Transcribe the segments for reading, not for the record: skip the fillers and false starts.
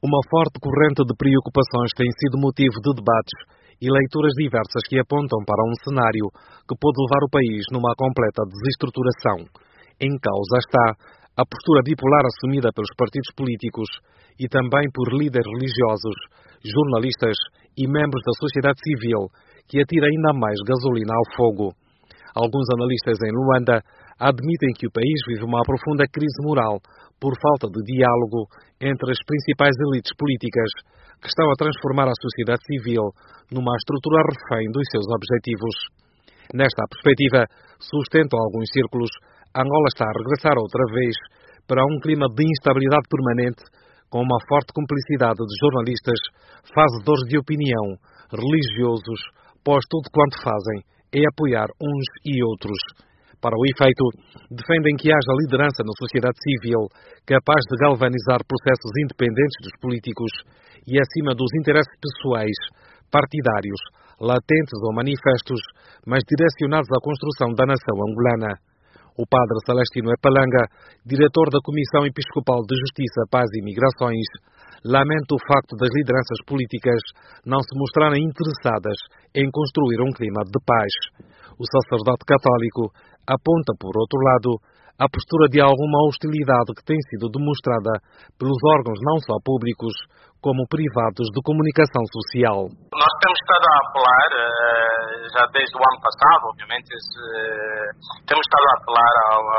Uma forte corrente de preocupações tem sido motivo de debates e leituras diversas que apontam para um cenário que pode levar o país numa completa desestruturação. Em causa está a postura bipolar assumida pelos partidos políticos e também por líderes religiosos, jornalistas e membros da sociedade civil, que atira ainda mais gasolina ao fogo. Alguns analistas em Luanda admitem que o país vive uma profunda crise moral por falta de diálogo entre as principais elites políticas que estão a transformar a sociedade civil numa estrutura refém dos seus objetivos. Nesta perspectiva, sustentam alguns círculos, Angola está a regressar outra vez para um clima de instabilidade permanente, com uma forte cumplicidade de jornalistas, fazedores de opinião, religiosos, pois tudo quanto fazem é apoiar uns e outros. Para o efeito, defendem que haja liderança na sociedade civil capaz de galvanizar processos independentes dos políticos e acima dos interesses pessoais, partidários, latentes ou manifestos, mas direcionados à construção da nação angolana. O padre Celestino Epalanga, diretor da Comissão Episcopal de Justiça, Paz e Migrações, lamenta o facto das lideranças políticas não se mostrarem interessadas em construir um clima de paz. O sacerdote católico aponta, por outro lado, a postura de alguma hostilidade que tem sido demonstrada pelos órgãos não só públicos, como privados de comunicação social. Nós temos estado a apelar, já desde o ano passado, obviamente, temos estado a apelar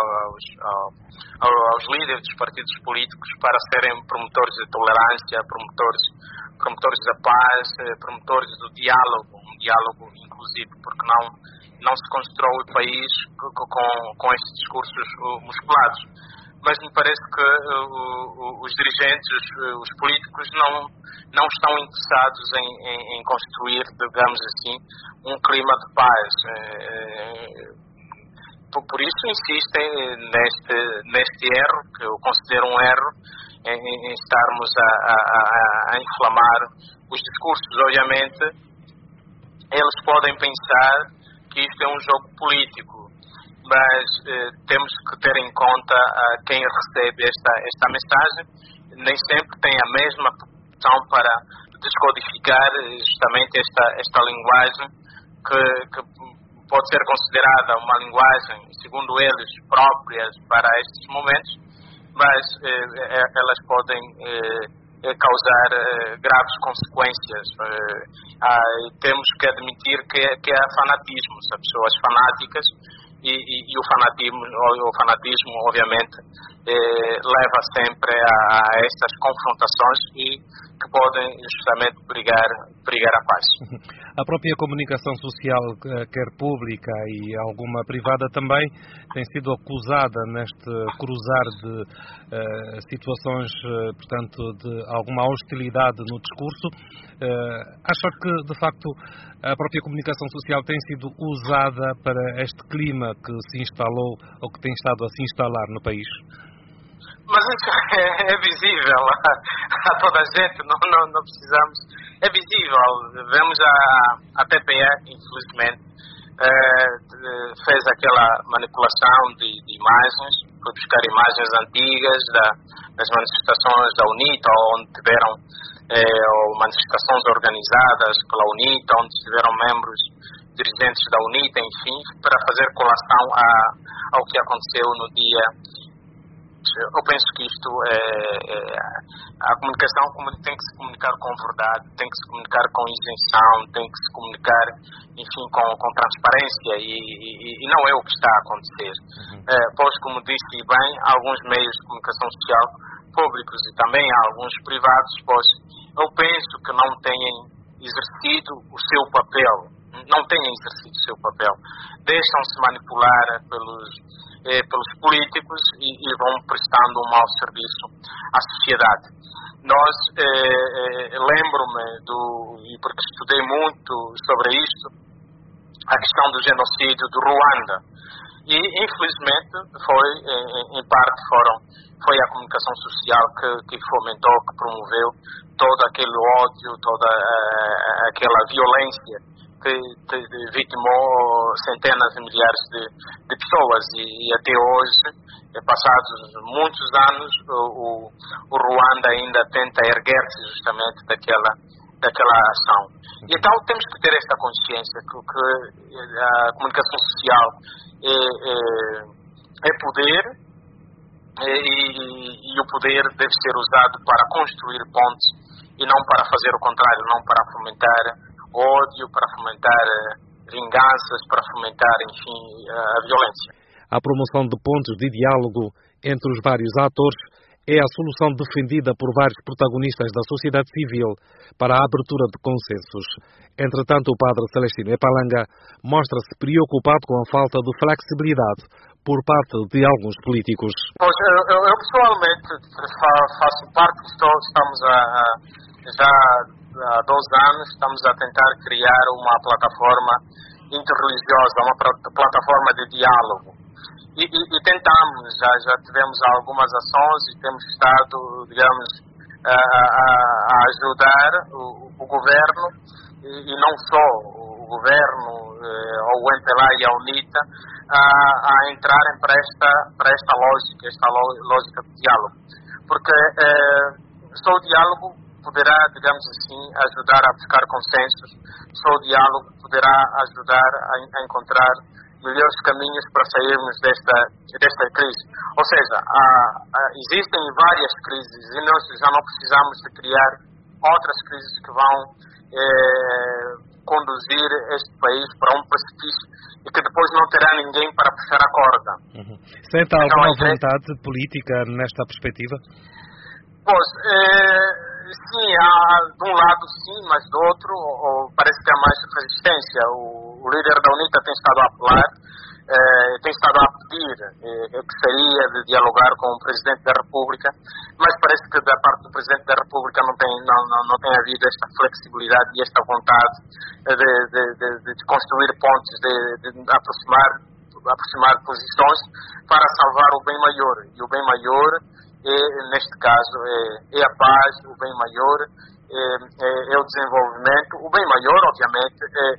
aos líderes dos partidos políticos para serem promotores de tolerância, promotores da paz, promotores do diálogo, um diálogo inclusivo, porque não se constrói o país com estes discursos musculados. Mas me parece que os dirigentes, os políticos, não estão interessados em construir, digamos assim, um clima de paz. Por isso insistem neste erro, que eu considero um erro, em estarmos a inflamar os discursos. Obviamente, eles podem pensar que isto é um jogo político, mas temos que ter em conta quem recebe esta mensagem. Nem sempre tem a mesma posição para descodificar justamente esta linguagem que pode ser considerada uma linguagem, segundo eles, próprias para estes momentos, mas elas podem causar graves consequências. Temos que admitir que há fanatismo, há pessoas fanáticas, e o fanatismo obviamente leva sempre a estas confrontações e que podem justamente brigar a paz. A própria comunicação social, quer pública e alguma privada também, tem sido acusada neste cruzar de situações, portanto, de alguma hostilidade no discurso. Acha que, de facto, a própria comunicação social tem sido usada para este clima que se instalou ou que tem estado a se instalar no país? Mas isso é visível a toda a gente, não precisamos. É visível. Vemos a TPE, infelizmente, fez aquela manipulação de imagens, foi buscar imagens antigas das manifestações da UNITA, onde tiveram manifestações organizadas pela UNITA, onde tiveram membros dirigentes da UNITA, enfim, para fazer colação ao que aconteceu no dia. Eu penso que isto a comunicação tem que se comunicar com verdade, tem que se comunicar com isenção, tem que se comunicar, enfim, com transparência e não é o que está a acontecer. Pois, como disse bem, alguns meios de comunicação social públicos e também alguns privados, pois eu penso que não têm exercido o seu papel, deixam-se manipular pelos políticos e vão prestando um mau serviço à sociedade. Lembro-me porque estudei muito sobre isto, a questão do genocídio do Ruanda. E, infelizmente, em parte foi a comunicação social que fomentou, que promoveu todo aquele ódio, toda aquela violência vitimou centenas de milhares de pessoas e até hoje, passados muitos anos, o Ruanda ainda tenta erguer-se justamente daquela ação. E então temos que ter esta consciência que a comunicação social é poder, e o poder deve ser usado para construir pontes e não para fazer o contrário, não para fomentar ódio, para fomentar vinganças, para fomentar, enfim, a violência. A promoção de pontos de diálogo entre os vários atores é a solução defendida por vários protagonistas da sociedade civil para a abertura de consensos. Entretanto, o padre Celestino Epalanga mostra-se preocupado com a falta de flexibilidade por parte de alguns políticos. Pois, eu pessoalmente faço parte, estamos já há 2 anos, estamos a tentar criar uma plataforma interreligiosa, uma plataforma de diálogo. E tentamos, já tivemos algumas ações e temos estado, digamos, a ajudar o governo, e não só o governo, ou o MPLA e a UNITA, a entrarem para esta lógica de diálogo. Porque só o diálogo poderá, digamos assim, ajudar a buscar consensos, só o diálogo poderá ajudar a encontrar melhores caminhos para sairmos desta crise. Ou seja, existem várias crises e nós já não precisamos de criar outras crises que vão conduzir este país para um precipício e que depois não terá ninguém para puxar a corda. Sente alguma vontade política nesta perspectiva? Pois, sim, de um lado sim, mas do outro parece que há mais resistência. O líder da UNITA tem estado a apelar, tem estado a pedir que seria de dialogar com o Presidente da República, mas parece que da parte do Presidente da República não tem havido esta flexibilidade e esta vontade de construir pontes, de aproximar posições para salvar o bem maior. E o bem maior, neste caso, é a paz, o bem maior é o desenvolvimento. O bem maior, obviamente,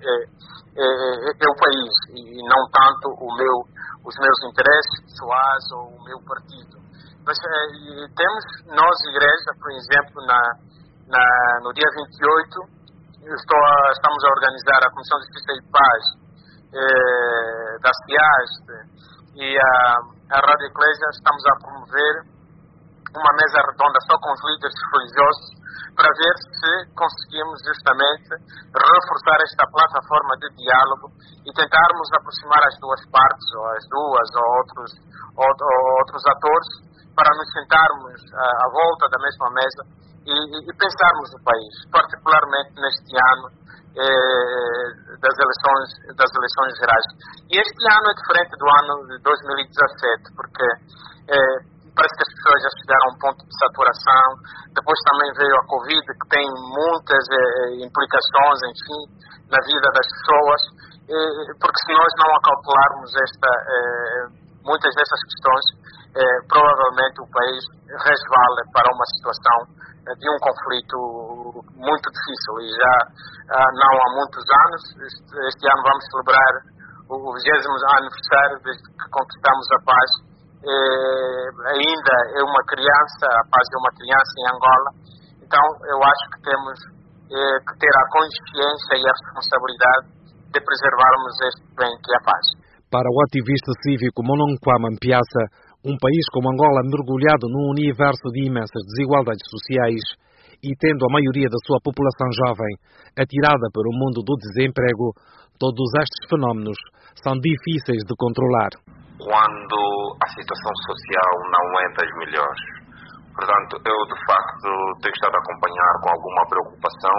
é o país e não tanto os meus interesses pessoais ou o meu partido. Mas temos, nós, igreja, por exemplo, no dia 28, estamos a organizar a Comissão de Justiça e Paz da CIAST e a Rádio Eclésia, estamos a promover uma mesa redonda só com os líderes religiosos para ver se conseguimos justamente reforçar esta plataforma de diálogo e tentarmos aproximar as duas partes, ou as duas, ou outros atores, para nos sentarmos à volta da mesma mesa e pensarmos no país, particularmente neste ano das eleições gerais. E este ano é diferente do ano de 2017, porque parece que as pessoas já chegaram a um ponto de saturação. Depois também veio a Covid, que tem muitas implicações, enfim, na vida das pessoas, porque se nós não acautelarmos muitas dessas questões, provavelmente o país resvala para uma situação de um conflito muito difícil. E já não há muitos anos, este ano vamos celebrar o 20º aniversário desde que conquistamos a paz. Ainda é uma criança, a paz é uma criança em Angola. Então eu acho que temos que ter a consciência e a responsabilidade de preservarmos este bem que é a paz. Para o ativista cívico Mononkwama Mpiasa, um país como Angola mergulhado num universo de imensas desigualdades sociais e tendo a maioria da sua população jovem atirada para o mundo do desemprego, todos estes fenómenos são difíceis de controlar. Quando a situação social não é das melhores. Portanto, eu de facto tenho estado a acompanhar com alguma preocupação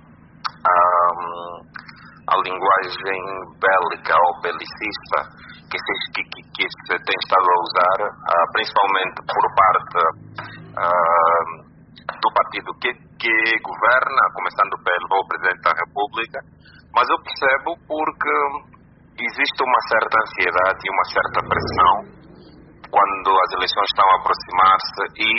a linguagem bélica ou belicista que se tem estado a usar, principalmente por parte do partido que governa, começando pelo Presidente da República, mas eu percebo porque existe uma certa ansiedade e uma certa pressão quando as eleições estão a aproximar-se e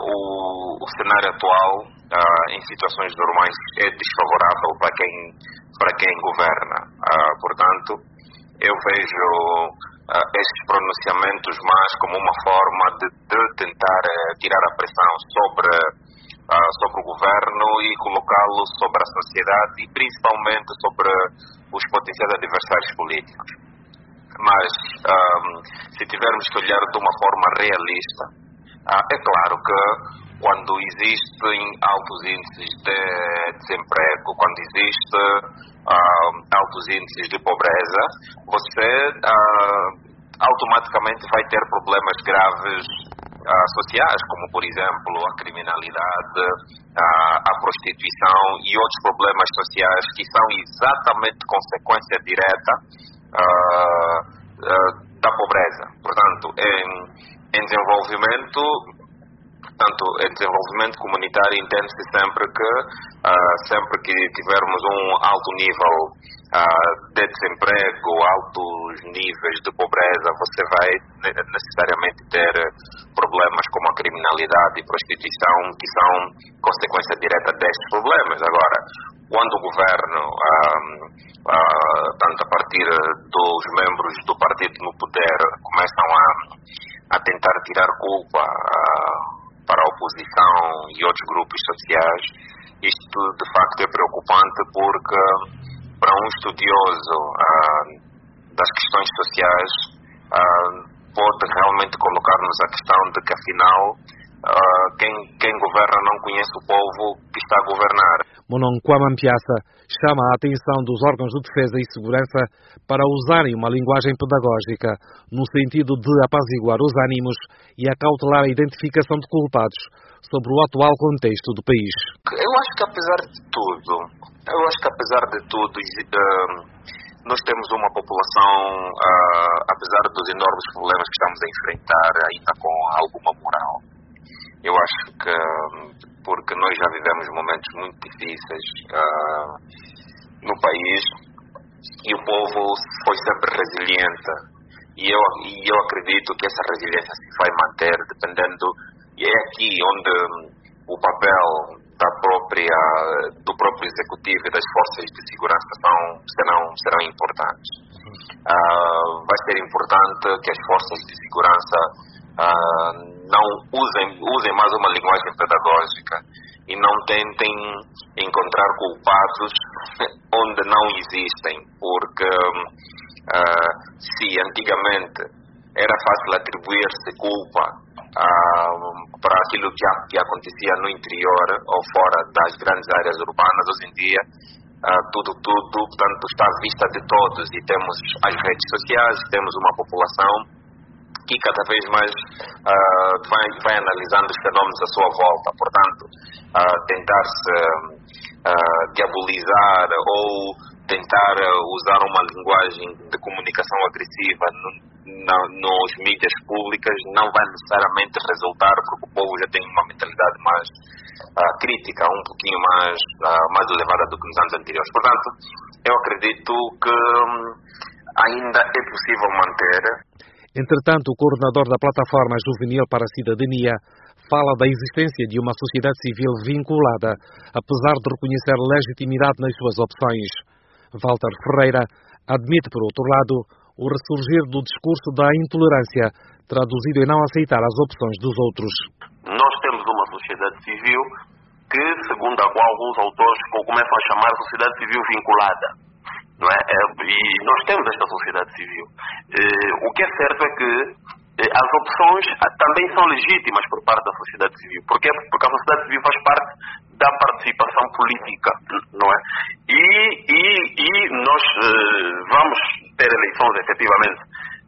o cenário atual em situações normais é desfavorável para quem para quem governa. Portanto, eu vejo estes pronunciamentos mais como uma forma de tentar tirar a pressão sobre o governo e colocá-lo sobre a sociedade e principalmente sobre os potenciais adversários políticos. Mas, se tivermos que olhar de uma forma realista, é claro que quando existem altos índices de desemprego, quando existem altos índices de pobreza, você automaticamente vai ter problemas graves sociais, como por exemplo a criminalidade, a prostituição e outros problemas sociais que são exatamente consequência direta da pobreza. Portanto, em desenvolvimento comunitário entende-se sempre que tivermos um alto nível de desemprego, altos níveis de pobreza, você vai necessariamente ter problemas como a criminalidade e prostituição, que são consequência direta destes problemas. Agora, quando o governo, tanto a partir dos membros do partido no poder, começam a tentar tirar culpa para a oposição e outros grupos sociais, isto de facto é preocupante, porque para um estudioso das questões sociais pode realmente colocar-nos a questão de que afinal quem governa não conhece o povo que está a governar. Monon Kwamampiasa chama a atenção dos órgãos de defesa e segurança para usarem uma linguagem pedagógica no sentido de apaziguar os ânimos e acautelar a identificação de culpados sobre o atual contexto do país. Eu acho que apesar de tudo, nós temos uma população, apesar dos enormes problemas que estamos a enfrentar, ainda com alguma moral. Eu acho que porque nós já vivemos momentos muito difíceis no país e o povo foi sempre resiliente, e eu acredito que essa resiliência se vai manter dependendo, e é aqui onde o papel do próprio executivo e das forças de segurança serão importantes. Vai ser importante que as forças de segurança não usem mais uma linguagem pedagógica e não tentem encontrar culpados onde não existem, porque se antigamente era fácil atribuir-se culpa para aquilo que acontecia no interior ou fora das grandes áreas urbanas, hoje em dia tudo portanto, está à vista de todos, e temos as redes sociais, temos uma população que cada vez mais vai analisando os fenómenos à sua volta. Portanto, tentar-se diabolizar ou tentar usar uma linguagem de comunicação agressiva nos mídias públicas não vai necessariamente resultar, porque o povo já tem uma mentalidade mais crítica, um pouquinho mais elevada do que nos anos anteriores. Portanto, eu acredito que ainda é possível manter. Entretanto, o coordenador da Plataforma Juvenil para a Cidadania fala da existência de uma sociedade civil vinculada, apesar de reconhecer legitimidade nas suas opções. Walter Ferreira admite, por outro lado, o ressurgir do discurso da intolerância, traduzido em não aceitar as opções dos outros. Nós temos uma sociedade civil que, segundo a qual alguns autores começam a chamar a sociedade civil vinculada. Não é? E nós temos esta sociedade civil. O que é certo é que as opções também são legítimas por parte da sociedade civil. Por quê? Porque a sociedade civil faz parte da participação política, não é? E nós vamos ter eleições efetivamente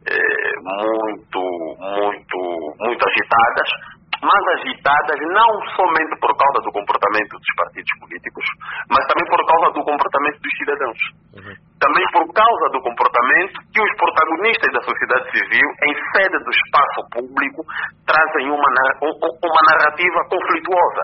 muito agitadas, mas agitadas não somente por causa do comportamento dos partidos políticos, mas também por causa do comportamento dos cidadãos. Também por causa do comportamento que os protagonistas da sociedade civil, em sede do espaço público, trazem uma narrativa conflituosa.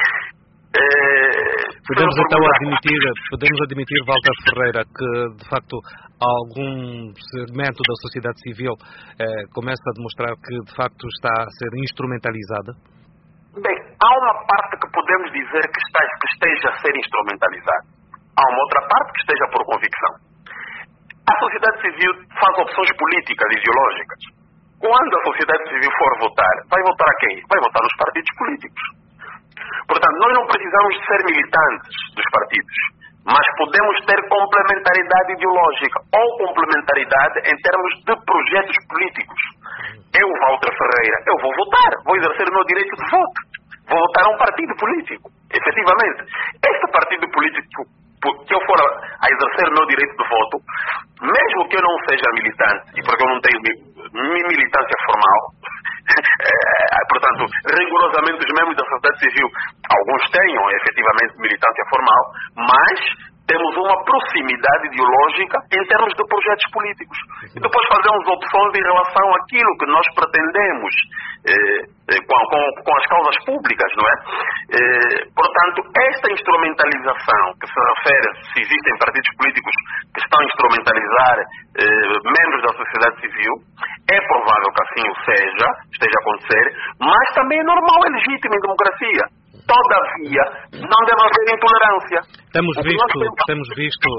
Podemos admitir, Walter Ferreira, que de facto algum segmento da sociedade civil começa a demonstrar que de facto está a ser instrumentalizada? Bem, há uma parte que podemos dizer que esteja a ser instrumentalizada. há uma outra parte que esteja por convicção. A sociedade civil faz opções políticas, ideológicas. Quando a sociedade civil for votar, vai votar a quem? Vai votar nos partidos políticos. Portanto, nós não precisamos de ser militantes dos partidos, mas podemos ter complementaridade ideológica ou complementaridade em termos de projetos políticos. Eu, Walter Ferreira, eu vou votar, vou exercer o meu direito de voto. Vou votar a um partido político, efetivamente. Este partido político que eu for a exercer o meu direito de voto, mesmo que eu não seja militante, e porque eu não tenho militância formal, portanto, rigorosamente os membros da sociedade civil, alguns tenham efetivamente militância formal, mas temos uma proximidade ideológica em termos de projetos políticos. E depois fazemos opções em relação àquilo que nós pretendemos com as causas públicas, não é? Portanto, esta instrumentalização que se refere, se existem partidos políticos que estão a instrumentalizar membros da sociedade civil, é provável que assim o seja, esteja a acontecer, mas também é normal, é legítimo em democracia. Todavia, não deve haver intolerância. Temos visto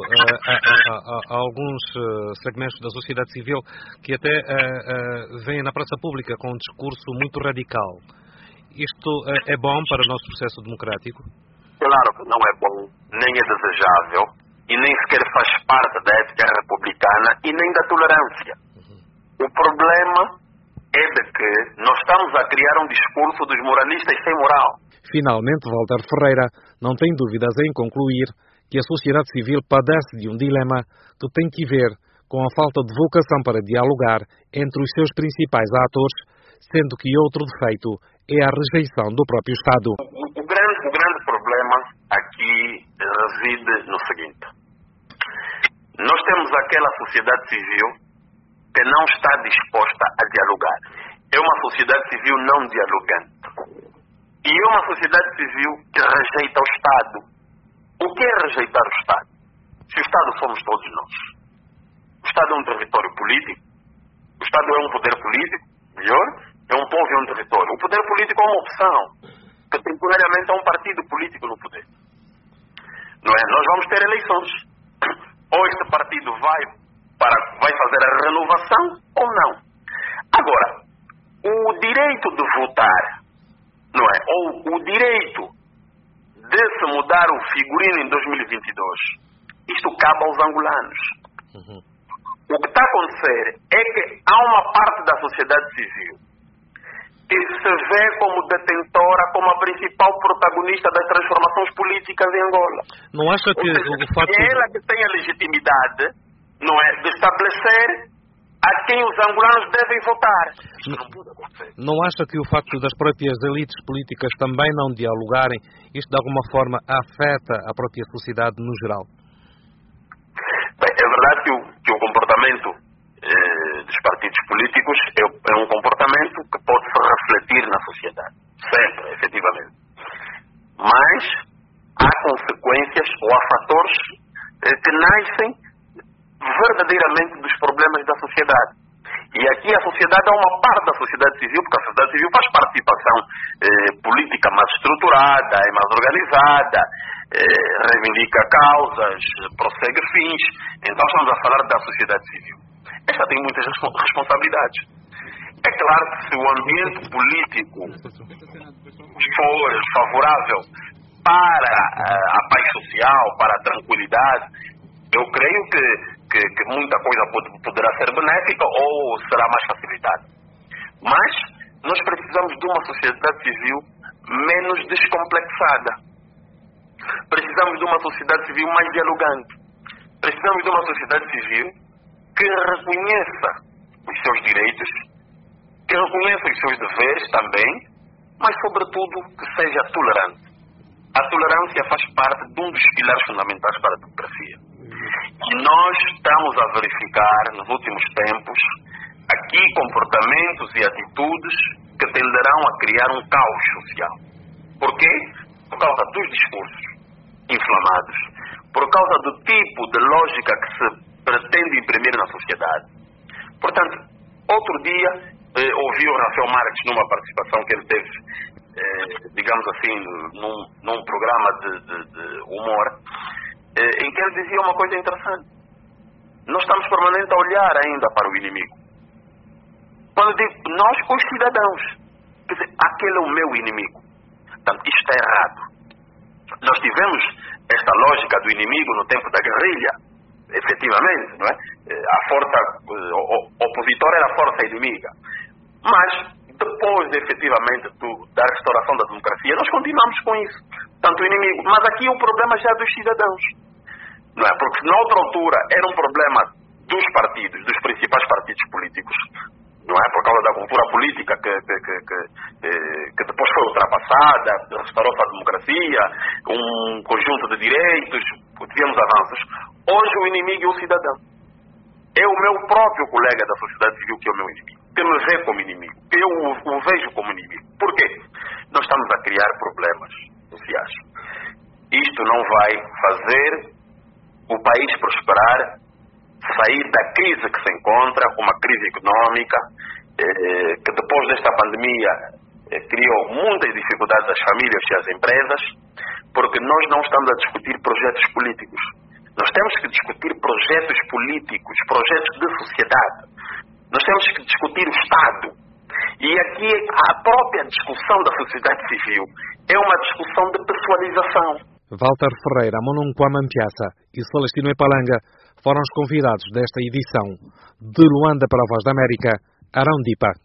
alguns segmentos da sociedade civil que até vêm na praça pública com um discurso muito radical. Isto é bom para o nosso processo democrático? Claro que não é bom, nem é desejável, e nem sequer faz parte da ética republicana e nem da tolerância. O problema é de que nós estamos a criar um discurso dos moralistas sem moral. Finalmente, Walter Ferreira não tem dúvidas em concluir que a sociedade civil padece de um dilema que tem que ver com a falta de vocação para dialogar entre os seus principais atores, sendo que outro defeito é a rejeição do próprio Estado. O grande problema aqui reside no seguinte. Nós temos aquela sociedade civil que não está disposta a dialogar. É uma sociedade civil não dialogante. E é uma sociedade civil que rejeita o Estado. O que é rejeitar o Estado? Se o Estado somos todos nós. O Estado é um território político. O Estado é um poder político. Melhor, é um povo e um território. O poder político é uma opção, que temporariamente é um partido político no poder. Não é? Nós vamos ter eleições. Ou este partido vai fazer a renovação ou não. Agora, o direito de votar, não é? Ou o direito de se mudar o figurino em 2022, isto cabe aos angolanos. O que está a acontecer é que há uma parte da sociedade civil que se vê como detentora, como a principal protagonista das transformações políticas em Angola. Não acha que o fato... É ela que tem a legitimidade, não é, de estabelecer a quem os angolanos devem votar. Isto não pode acontecer. Não acha que o facto das próprias elites políticas também não dialogarem, isto de alguma forma afeta a própria sociedade no geral? Bem, é verdade que o comportamento dos partidos políticos é um comportamento que pode se refletir na sociedade. Sempre, efetivamente. Mas há consequências ou há fatores que nascem verdadeiramente dos problemas da sociedade. E aqui a sociedade é uma parte da sociedade civil, porque a sociedade civil faz participação política mais estruturada, é mais organizada, reivindica causas, prossegue fins. Então estamos a falar da sociedade civil. Esta tem muitas responsabilidades. É claro que se o ambiente político for favorável para a paz social, para a tranquilidade, eu creio que muita coisa poderá ser benéfica ou será mais facilitada. Mas nós precisamos de uma sociedade civil menos descomplexada. Precisamos de uma sociedade civil mais dialogante. Precisamos de uma sociedade civil que reconheça os seus direitos, que reconheça os seus deveres também, mas sobretudo que seja tolerante. A tolerância faz parte de um dos pilares fundamentais para a democracia. E nós estamos a verificar nos últimos tempos aqui comportamentos e atitudes que tenderão a criar um caos social. Por quê? Por causa dos discursos inflamados, por causa do tipo de lógica que se pretende imprimir na sociedade. Portanto, outro dia ouvi o Rafael Marques numa participação que ele teve, digamos assim, num programa de humor, em que ele dizia uma coisa interessante. Nós estamos permanentemente a olhar ainda para o inimigo. Quando eu digo nós, os cidadãos, quer dizer, aquele é o meu inimigo. Portanto, isto está errado. Nós tivemos esta lógica do inimigo no tempo da guerrilha, efetivamente, não é? A força opositora era a força inimiga. Mas, depois, efetivamente, da restauração da democracia, nós continuamos com isso. Tanto o inimigo. Mas aqui o problema já é dos cidadãos. Não é? Porque, na outra altura, era um problema dos partidos, dos principais partidos políticos. Não é? Por causa da cultura política que depois foi ultrapassada, restaurou-se a democracia, um conjunto de direitos, tivemos avanços. Hoje o inimigo é o cidadão. É o meu próprio colega da sociedade civil que é o meu inimigo, que me vê como inimigo, que eu o vejo como inimigo. Por quê? Nós estamos a criar problemas sociais. Isto não vai fazer o país prosperar, sair da crise que se encontra, uma crise económica, que depois desta pandemia criou muitas dificuldades às famílias e às empresas, porque nós não estamos a discutir projetos políticos. Nós temos que discutir projetos políticos, projetos de sociedade. Nós temos que discutir o Estado. E aqui a própria discussão da sociedade civil é uma discussão de pessoalização. Walter Ferreira, Monum Kwame Mpiasa e Celestino Epalanga foram os convidados desta edição. De Luanda para a Voz da América, Arão Dipa.